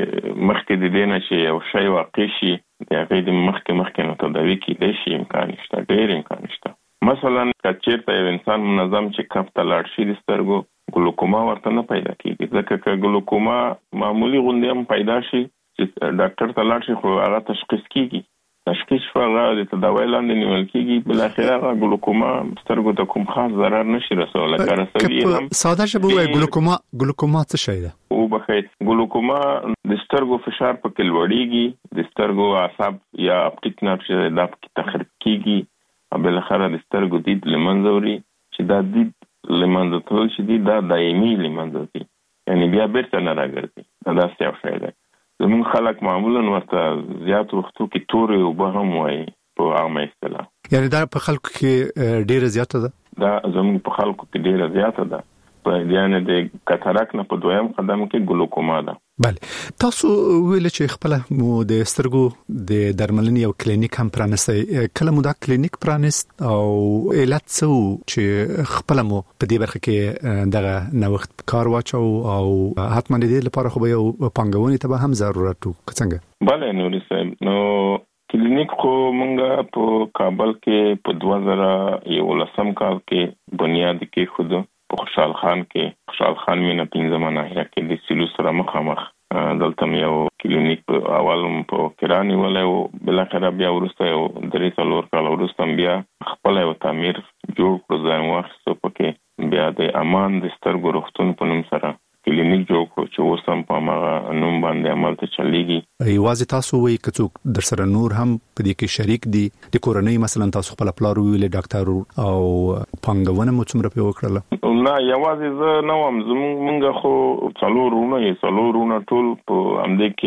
مخکې د دې نه چې یو شی واقع شي د هغې د مخکې مخکې نه تداوي کیدای شي امکان شته، ډېر امکان شته. مثلا که چېرته یو انسان منظم چې کف ته لاړ شي د سترګو ګلوکوما ورته نه پیدا کېږي، ځکه که ګلوکوما معمولی غوندې هم پیدا شي چې ډاکټر ته لاړ شي خو هغه تشخیص کېږي، تشخیص شو هغه د تداوی لاندې نیول کېږي، بالاخره هغه ګلوکوما سترګو ته کوم خاص ضرر نشي رسولی. که رسوي هم ساده ژبه ووایي ګلوکوما ګلوکوما څه شی ده؟ وبخښئ، ګلوکوما د سترګو فشار پکې لوړېږي، د سترګو اعصاب یا اپټیک نرف چې دا پکې تخریب کېږي او بالاخره د سترګو دید له منځه وړي، چې دا دید له منځه تلل چې دي دا دایمي له منځه ځي، یعنې بیا بیرته نه راګرځي. دا داسې یو شی دی. زموږ خلک معمولا ورته زیات وختو کې تورې اوبه هم وایي په عامه اصطلاح. یعنې دا په خلکو کې ډېره زیاته ده؟ دا زموږ په خلکو کې ډېره زیاته ده. په یعنې د کاتاراک نه په دویم قدم کې ګلوکوما ده. بله، تاسو ویل چې خپل مو د سترګو د درملنې یو کلینیک هم پرانستی، کله مو دا کلینیک پرانست او علت څه و چې خپل مو په دې برخه کې دغه نوښت کار واچو او حتما د دې لپاره خو به یو پانګونې ته به هم ضرورت و څنګه؟ بله نوري صاحب، نو کلینیک خو مونږ په کابل کې په دوه زره یولسم کال کې بنیاد کېښود په خوشحال خان کې. خوشحال خان مینه پنځمه ناحیه کې د سیلو سره مخامخ دلته یو کلینیک په اول په کرانی ولې او بالاخره بیا ورسته یو درې څلور کال ورسته بیا خپل یو تعمیر جوړ کړو، ځان واخیستو پکې بیا د امان د سترګو روغتون په نوم سره کلینیک جوړ کړو چې اوس هم په هغه نوم باندې عمل ته چلیږي. یوازې تاسو وایي که څوک در سره نور هم په دې کې شریک دي د کورنۍ، مثلا تاسو خپل پلار ویلې ډاکټر او پانګونه مو څومره پې وکړله؟ نه یوازې زه نه وم، زمونږ خو څلور وروڼه یې څلور وروڼه ټول په همدې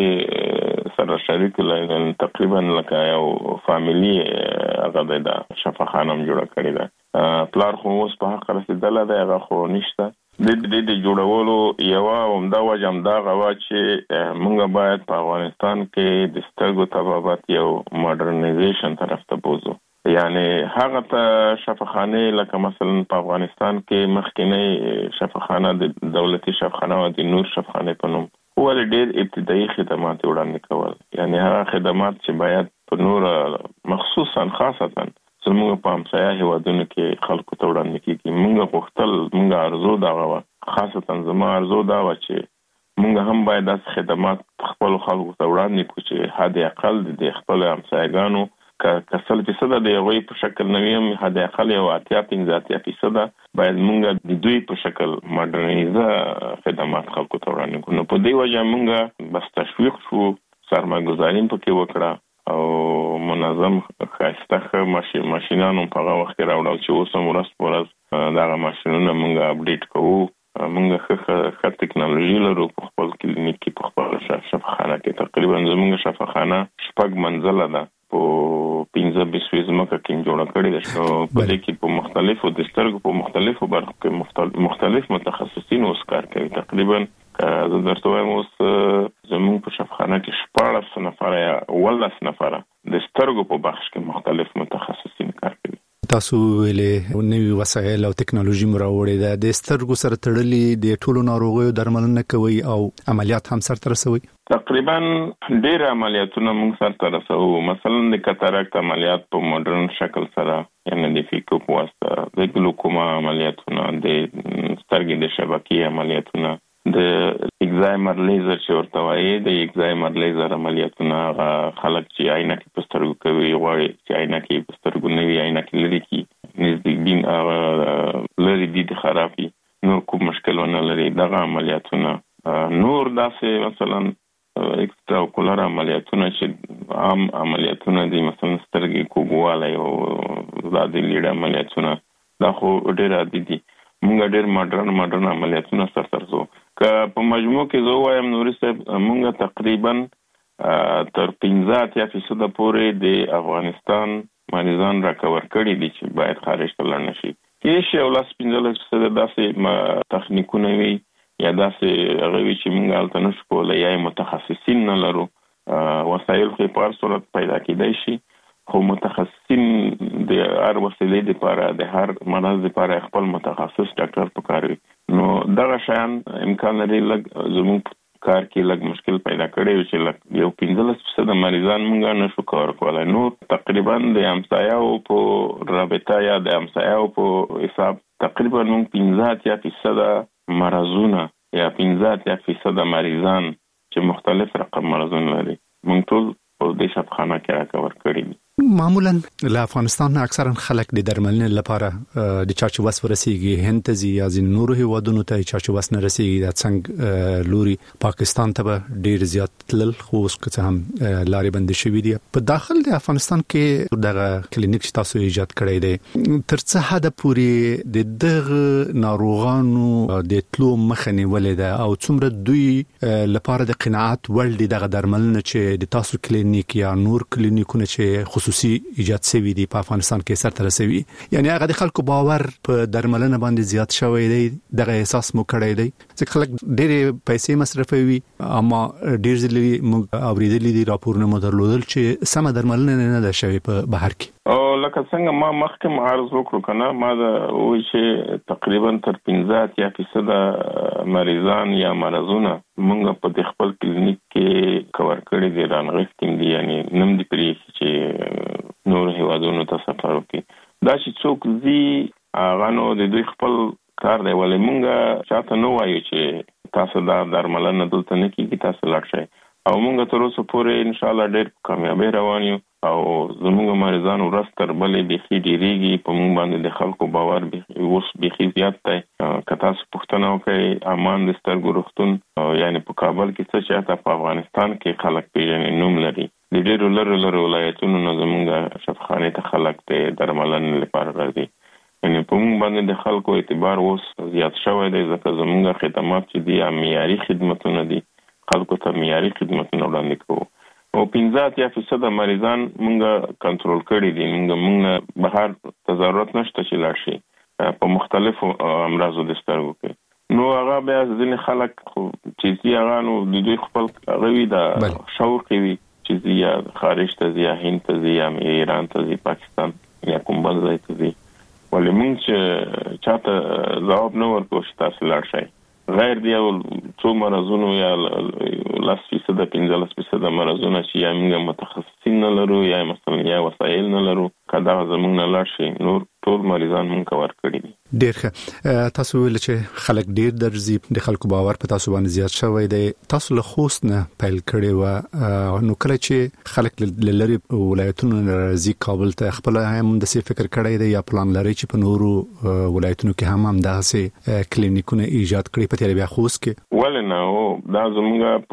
کې سره شریک ول، تقریبا لکه یو فامیلي هغه دی، دا شفاخانه هم جوړه کړې ده. پلار خو اوس په حق رسېدلی دی، هغه خو نشته. د دې د جوړولو یوه عمده وجه همدغه وه چې موږ باید په افغانستان کې د سترګو طبابت یو ماډرنایزیشن طرف ته بوځو، یعنې هغه ته شفاخانې لکه مثلا په افغانستان کې مخکینی شفاخانه د دولتي شفاخانه او د نور شفاخانې په نوم ولې ډېر ابتدایي خدمات وړاندې کول، یعنې هغه خدمات چې باید په نور مخصوصا خاصتا زموږ په همسایه هیوادونو کې خلکو ته وړاندې کېږي. موږ غوښتل، موږ ارزو دغه وه، خاصتا زما ارزو دا وه چې موږ هم باید داسې خدمات خپلو خلکو ته وړاندې کړو چې حد اقل د خپلو همسایګانو که سل فیصده د هغوی په شکل نه وي هم حد اقل یو اتیا پنځه اتیا فیصده باید موږ د دوی په شکل ماډرنایزه خدمات خلکو ته وړاندې کړو. نو په دې وجه موږ بس تشویق شو، سرمایه‌ګذاري پکې وکړه او منظم ښایسته ماشینانو په هغه وخت کې راوړل چې اوس هم ورځ په ورځ دغه ماشینونه موږ اپډیټ کوو. موږ ښه ښه ټکنالوژي لرو په خپل کلینیک کې، په خپل شفاخانه کې. تقریبا زموږ شفاخانه شپږ منزله ده، په پنځه بیسوي ځمکه کې جوړه کړې ده. په دې کې په مختلفو د سترګو په مختلفو برخو کې مختلف متخصصین اوس کار کوي. تقریبا زه درته وایم اوس زموږ په شفاخانه کې شپاړس نفره یا اوولس نفره د سترګو په بخش کې مختلف متخصصین کار کوي. تاسو ویلې نوې وسایل او ټکنالوژي مو راوړې ده، د سترګو سره تړلې د ټولو ناروغیو درملنه کوي او عملیات هم سرته رسوي؟ تقریبا ډېر عملیاتونه موږ سرته رسوو. مثلا د کاتاراکت عملیات په ماډرن شکل سره، یعنې د فیکو په واسطه، د ګلوکوما عملیاتونه، د سترګې د شبکې عملیاتونه، د اگزایمر لیزر چې ورته وایي، د اگزایمر لیزر عملیاتونه هغه خلک چې عینکې په سترګو کوي غواړي چې عینکې په سترګو نه وي، عینکې لرې کړي، نزدیک بین هغه لرې دید خراب وي، نور کوم مشکل ونه لري. دغه عملیاتونه نور داسې مثلا اکسترا اوکولر عملیاتونه چې عام عملیاتونه دي، مثلا سترګې کوږوالی او دا د لیډ عملیاتونه، دا خو ډېر عادي دي. موږ ډېر ماډرن ماډرن عملیاتونه سرته رسوو. که په مجموع کې زه ووایم نوري صاحب، موږ تقریبا تر پنځه اتیا فیصده پورې د افغانستان مریضان راکور کړي دي چې باید خارج ته لاړ نه شي. کېدای شي یو لس پنځلس فیصده داسې تخنیکونه وي یا داسې هغه وي چې موږ هلته نشو کولی، یا متخصصین نه لرو. وسایل خو په هر صورت پیدا کېدای شي، خو متخصصین د هر وسیلې لپاره، د هر مرض لپاره خپل متخصص ډاکټر پکار وي. نو دغه شیان امکان لري لږ زموږ کار کې لږ مشکل پیدا کړی چې لږ یو پنځلس فیصد مریضان مونږ نه شو کار کولای. نو تقریبا د همسایه‌و په رابطه یا د همسایه‌و په حساب تقریبا مونږ پنځه فیصد مرزونه یا پنځه فیصد مریضان چې مختلف رقم مرزونه لري مونږ ټول په دې شفاخانه کې راکور کړی دي. معمولا له افغانستان اکثرا خلک د درملنې لپاره د چارچوبس ورسیږي هند ته ځي یا ځین نورو هیوادونو ته چارچوبس نه رسیږي د څنګه لوري پاکستان ته ډیر زیات تلل خو اوس که هم لارې بند شوې دي. په داخل د افغانستان کې دغه کلینیک چې تاسو ایجاد کړی دی تر څه حد پورې د دغه ناروغانو د تلو مخه نیولې ده او څومره دوی لپاره د قناعت وړ دي دغه درملنه چې د تاسو کلینیک یا نور کلینیکونه چې خصوصي ایجاد شوی دی په افغانستان کې سره ترسوي یعنی هغه د خلکو باور په درملنه باندې زیات شوی دی دغه احساس مو کړی دی چې خلک ډېر پیسې مصرفوي اما ډېر ځلې موږ اوریدلې دي راپورونه مو درلودل چې سم درملنه نه ده شوی په بهر کې. او لکه څنګه ما مخکې عرض وکړو کنه ما دا وایي چې تقریبا تر پنځه فیصد مریضان یا مرزونه موږ په خپل کلینیک کې کور کړی دي رانغښتیم دي یعنی نم دي پرې چې نور هیوادونو ته سفر وکړي. دا چې څوک زی هغه نو د دوی خپل کار دی ولې موږ چاته نو وایو چې تاسو دا درملنه دلته نه کیږي تاسو لاړ شئ او موږ تر اوسه پورې ان شاء الله ډېر کامیابی روان یو او زموږ مریضان ورځ تر بلې بيخي ډیریږي په موږ باندې د خلکو باور به اوس بيخي زیات دی. که تاسو پوښتنه وکړئ امان د سترګو روغتون یعنی په کابل کې څه چې په افغانستان کې خلک پیژني نوم لري د ډېرو لرو لرو ولایتونو نه زموږ شفاخانه ته خلک ته درملنه لپاره راځي یعنی په موږ باندې د خلکو اعتبار اوس زیات شوی دی ځکه زموږ خدمات چې دي معیاري خدماتونه دي خلکو ته معیاري خدماتونه وړاندې کوو او پنځه فیصد مریضان مونږ کنټرول کړی دي مونږ مونږ بهر تضررات نشته چې لاړ شي په مختلفو امراضو د سترګو کې. نو هغه بیا ځینې خلک چې هغه نو د دوی خپل غوي د شعور کوي چې یا خارج ته یا هند ته یا ایران ته پاکستان یا کوم بل ځای ته ځي ولې مونږ چې چاته ځواب نه ورکوو چې تاسو لاړ شئ غیر دی او څو مرزونو یا لاس فیصد پنځلس فیصد مرزونه چې یا موږ متخصصین نه لرو یا مثلا یا وسایل نه لرو کدا زموږ نه لاړ شي نور ټول مریضان مونږ کور کړی دي. ډیر ښه تاسو ویل چې خلک ډیر درځي د خلکو باور په تاسو باندې زیات شوی دی تاسو له خوست نه پیل کړی و نو کله چې خلک لری ولایتونو راځي کابل ته خپل هم د څه فکر کړی دی یا پلان لري چې په نورو ولایتونو کې هم هم داسې کلینیکونه ایجاد کړي په تیر بیا خوست کې ولنه او دا زموږ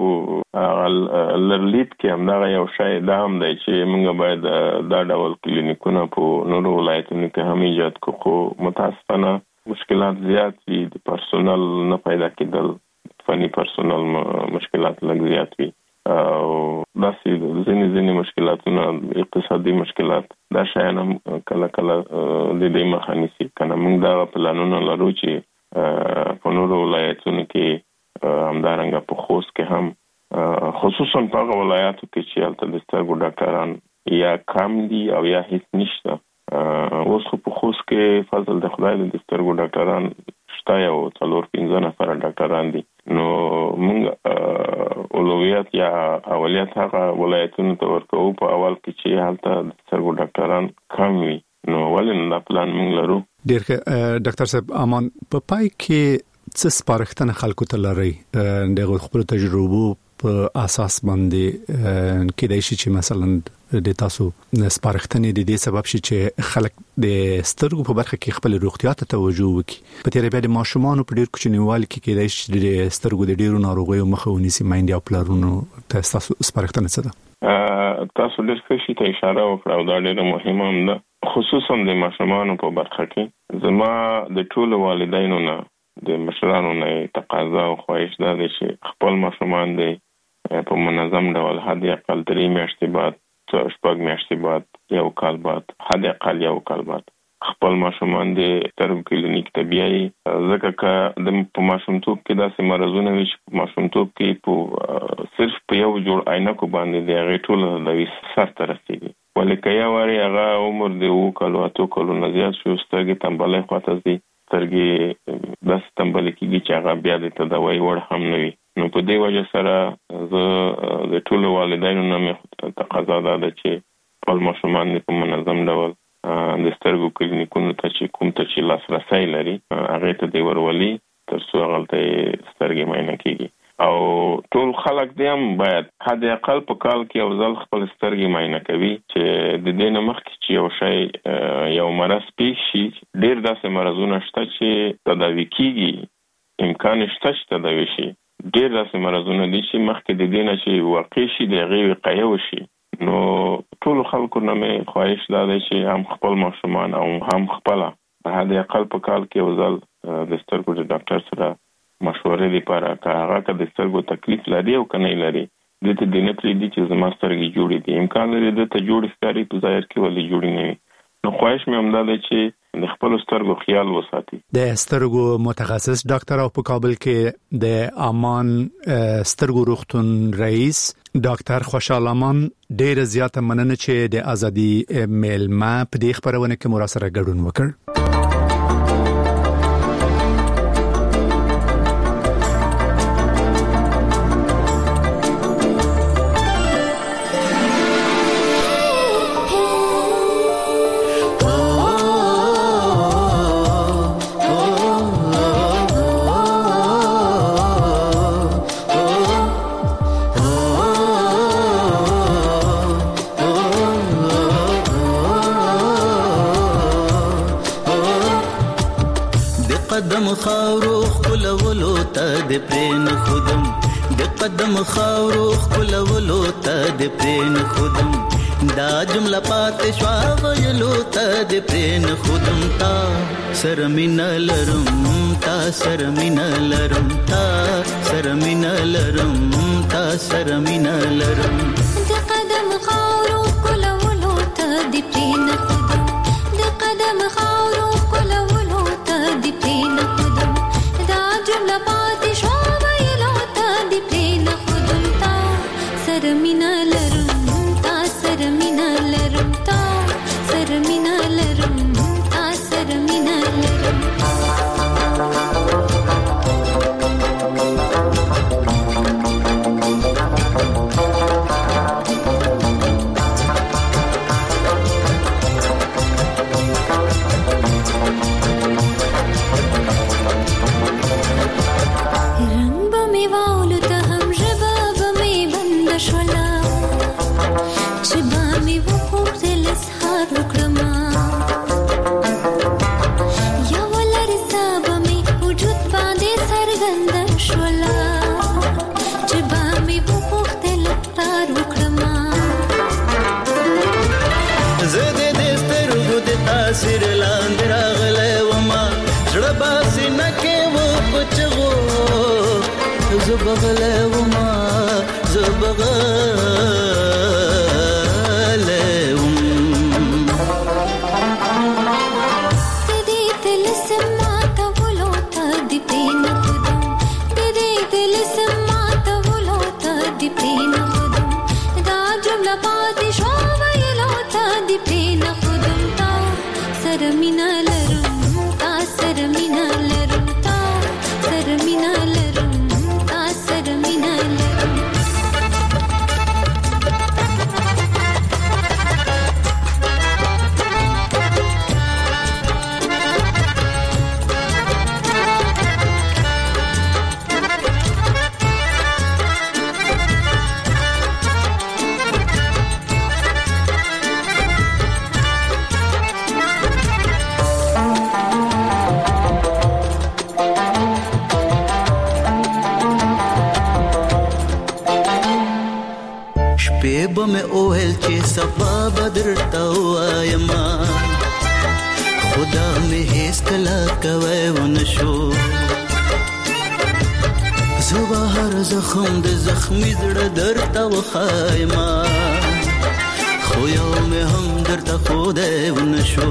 په لرلیت کې هم دا یو شای دا هم دی چې موږ باید دا ډول کلینیکونه په نورو ولایتونو کې هم ایجاد کو خو متاسفانه مشکلات زیات دي د پرسونل نه پیدا کېدل فني پرسونل مشکلات لږ زیات وي او داسې ځینې ځینې مشکلاتونه اقتصادي مشکلات دا شایان کله کله د دې مخه نیسي کنه موږ دا پلانونه لرو چې په نورو ولایتونو کې همدارنګه په خوست کې هم خصوصا په هغه ولایاتو کې چې هلته د سترګو ډاکټران یا کم دي او یا هیڅ نشته اوس خو په خوست کې فضل د خدای د سترګو ډاکټران شته یو څلور پنځه نفر ډاکټران دي نو موږ اولویت یا اولیت هغه ولایتونو ته ورکوو په اول کې چې هلته د سترګو ډاکټران کم وي نو ولې دا پلان موږ لرو. ډیر ښه ډاکټر صاحب امان په پای کې څه سپارښتنه خلکو ته لري د خپل تجربو په اساس باندې کېدای شي چې مثلا د تاسو سپارښتنې د دې سبب شي چې خلک د سترګو په برخه کې خپل روغتیا ته توجه وکړي په تیر بیا د ماشومان په ډیر کوچنیوال کې کېدای شي د سترګو د ډیرو ناروغیو مخه ونیسي مایندې او پلرونو ته تاسو سپارښتنه څه ده؟ تاسو ډیر ښه شي ته اشاره وکړه او دا ډیره مهمه هم ده خصوصا د ماشومانو په برخه کې زما د ټولو والدینو نه د مشرانو نه تقاضا او خواهش ده چې خپل ماشومان د په منظم ډول حد اقل درې میاشتې بعد شپږ میاشتې بعد یو کال بعد حد اقل یو کال بعد خپل ماشومان د سترګو کلینیک ته بیایي ځکه که د په ماشومتوب کې داسې مرضونه وي چې په ماشومتوب کې په صرف په یو جوړ عینکو باندې د هغې ټوله دوي سر ته رسېږي ولې که یو وارې هغه عمر د اوو کالو اتو کالو نه زیات شو سترګې تنبلۍ خواته ځي سترګې داسې تنبلې کېږي چې هغه بیا د تداوۍ وړ هم نه وي نو په دې وجه سره زه د ټولو والدینو نه مې تقاضا ده چې خپل ماشومان په منظم ډول د سترګو کلینیکونو ته چې کوم ته چې لاسرسی لري هغه ته دی ورولي تر څو هغه سترګې معاینه کیږي او ټول خلک دې هم باید حد اقل په کال کې یو ځل خپل سترګې معاینه کوي چې د دې نه مخکې چې یو شی یو مرض پیښ شي. ډېر داسې مرضونه شته چې تداوي کیږي، امکان شته چې تداوي شي. ډېر داسې مرضونه دي چې مخکې د دې نه چې واقع شي د هغې وقایه وشي. نو ټول خلکو نه مې خواهش دا دی چې هم خپل ماشومان او هم خپله په حد اقل په کال کې یو ځل د سترګو د ډاکټر سره مشورې لپاره که هغه که د سترګو تکلیف لري او که نه لري دې ته دې نه پرېږدي چې زما سترګې جوړې دي. امکان لري دې ته جوړې ښکاري په ظاهر کې ولې جوړې نه وي. نو خواهش مې همدا دی چې د خپل سترګو خیال وساتي. د سترګو متخصص ډاکټر او په کابل کې د امان سترګو روغتون رئیس ډاکټر خوشحال امان ډېر زیاته مننه چې د ازادي میلمه په دې خبرونه کې مراسره ګډون وکړ. قدم خاورو خلولو ته د پرین خودم د قدم خاورو خلولو ته د پرین خودم دا جمله پاتې شوا ویلو ته د پرین خودم تا سرمین لرم تا سرمین لرم تا سرمین لرم تا سرمین لرم د قدم خاورو خلولو ته د پرین خودم د قدم خاورو خلولو ته د پرین خودم دا جمله پاتې شوا ویلو ته د پرین خودم تا سرمین لرم تا سرمین لرم تا سرمین لرم تا سرمین لرم سر لاندې راغلی وما زړه باسي نه کې و پچغو زه بغلی وما زه بغلی وم دې تلسم ماته ولو ته دې پرین خودم دې تلسم ماته ولو ته دې پرین خودم دا جمله پاتې شو ویلو ته دې پرین خودم تا سرمین لرم تا سرمین لرم تا سرمین لرم تا سرمین لرم بمه اوهل چې صفا بدر تا وایما خدا مې هیڅ کلا کوي ونشو زه هر زخم د زخمي زړه درته وخایما خو یو مې هم درته خو دی ونشو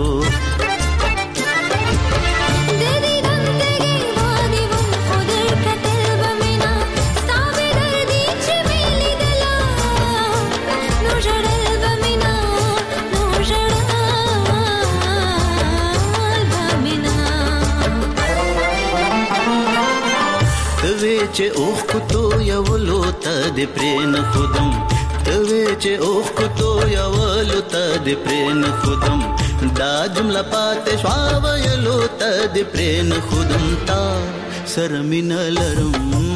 چې اوخ کو تو یولو ته د پرین خودم توی چې اوخ کو تو یولو ته د پرین خودم دا جمله پاتې شوا ویلو ته د پرین خودم تا سر مين لرم